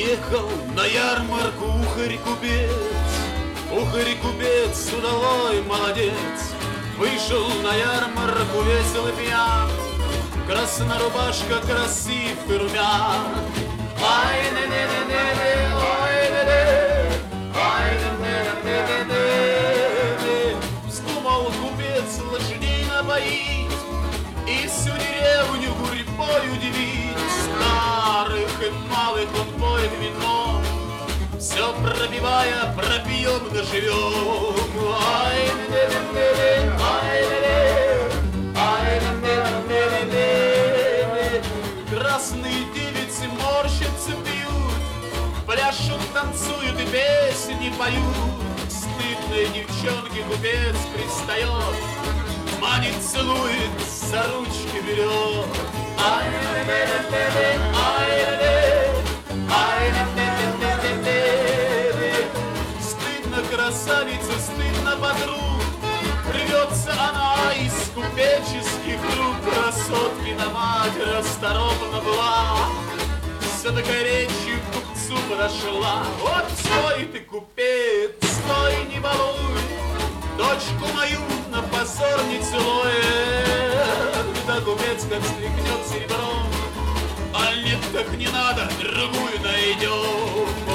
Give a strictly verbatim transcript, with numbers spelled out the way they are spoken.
Приехал на ярмарку ухарь-купец, ухарь-купец удалой молодец. Вышел на ярмарку весел и пьян, красная рубашка, красив и румян. Ай-не-не-не-не-не, ай-не-не, ай-не-не-не-не-не. Вздумал купец лошадей напоить и всю деревню гурьбой удивить. Старых и малых он поет вино, все пробивая, пропьем доживем. Ай-не-не-не-не, ай-не-не, ай-не-не-не-не-не. Красные девицы морщатся, пьют, пляшут, танцуют и песни поют. Стыдные девчонки купец пристает, манит, целует, за ручки берет. Ай-не-не-не-не, ай-не-не, ай-не-не-не-не-не. Стыдно красавица, стыдно подруг, рвется она из купеческих рук. Красоткина мать расторопна была, с такой речью к купцу подошла. Вот стой ты, купец, стой, не балуй, дочку мою на позор не целует. Да купец как стряхнет серебром, а нет, так не надо, другую найдем.